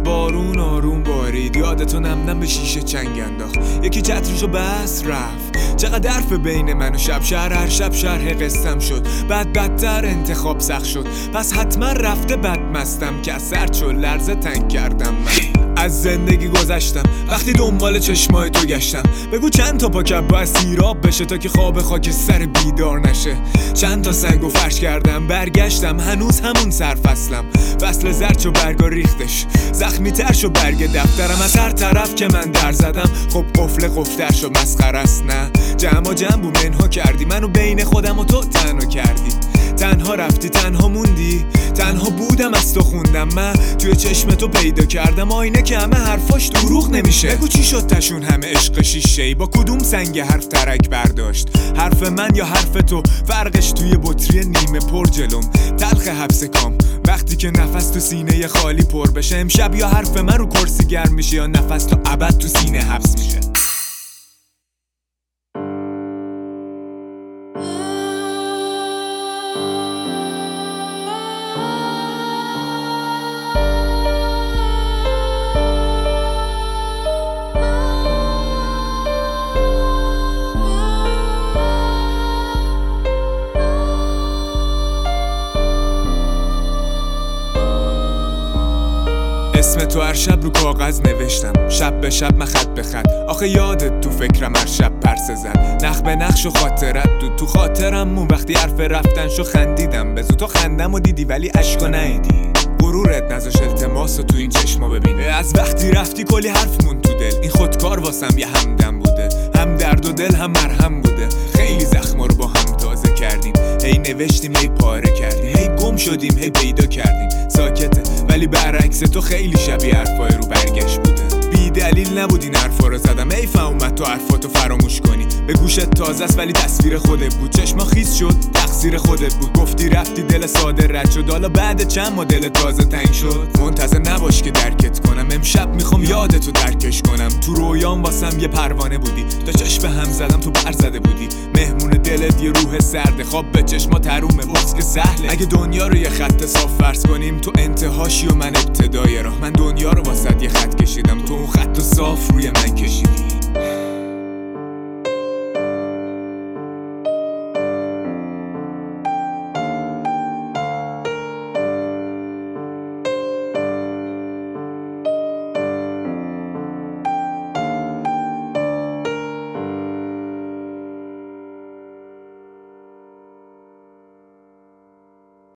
بارون آروم بارید، یادتو نم نم به شیشه چنگ انداخت، یکی چترشو بس رفت. چقدر حرف بین من و شب شهر، هر شب شرح قصم شد، بعد بدتر انتخاب سخت شد، پس حتما رفته بد مستم که از سر چل لرزه تنگ کردم. من از زندگی گذشتم وقتی دنبال چشمای تو گشتم، بگو چند تا پاکت باید سیراب بشه تا که خواب خاک سر بیدار نشه. چند تا سنگو فرش کردم برگشتم، هنوز همون سرفصلم، فصل زرد شو برگا ریختش، زخمی تر شو برگ دفترم، از هر طرف که من در زدم خب قفل قفتر شو مسخره است. نه جمع بو منها کردی، منو بین خودم و تو تنها کردی، تنها رفتی تنها موندی، تنها بودم از تو خوندم، من توی چشم تو پیدا کردم آینه که همه حرفاش دروغ نمیشه. بگو چی شد تشون همه عشق شیشه‌ای، با کدوم سنگ حرف ترک برداشت، حرف من یا حرف تو؟ فرقش توی بطری نیمه پر جلوم، تلخ حبس کام وقتی که نفس تو سینه خالی پر بشه. امشب یا حرف من رو کرسی گرم میشه یا نفس تو ابد تو سینه حبس میشه. اسم تو هر شب رو کاغذ نوشتم، شب به شب من خط به خط، آخه یادت تو فکرم هر شب پرسه زد، نخ به نقش و خاطرت دود تو خاطرم اون وقتی حرف رفتن شو خندیدم، بزو تو خندم و دیدی ولی عشقا ندیدی، غرورت نذاش التماس تو این چشما ببینه، از وقتی رفتی کلی حرف مون تو دل، این خودکار واسم یه همدم بوده، هم درد و دل هم مرهم بوده، خیلی زخما رو با هم تازه کردیم، هی نوشتیم هی پاره کردیم، هی گم شدیم هی پیدا کردیم، ساکته ولی برعکس تو خیلی شبیه حرفای رو برگشت بوده، بی دلیل نبود این حرفا رو زدم، حیفم اومد تو حرفاتو فراموش کنی، به گوشت تازه است ولی تصویر خودت بود، چشما خیس شد تقصیر خودت بود، گفتی رفتی دل ساده رد شد، حالا بعد چند ماه دل تازه تنگ شد، منتظر نباش که درکت کنم، امشب میخوام یادتو درکش کنم، تو رویام واسم یه پروانه بودی، تا چشم هم زدم تو بر زده بودی، مهمون دلت یه روح سرده، خواب به چشما ترومه باز که سهله، اگه دنیا رو یه خط صاف فرض کنیم تو انتهاشی و من ابتدای راه، من دنیا رو واسه یه خط کشیدم، تو اون خط صاف روی من کشیدی.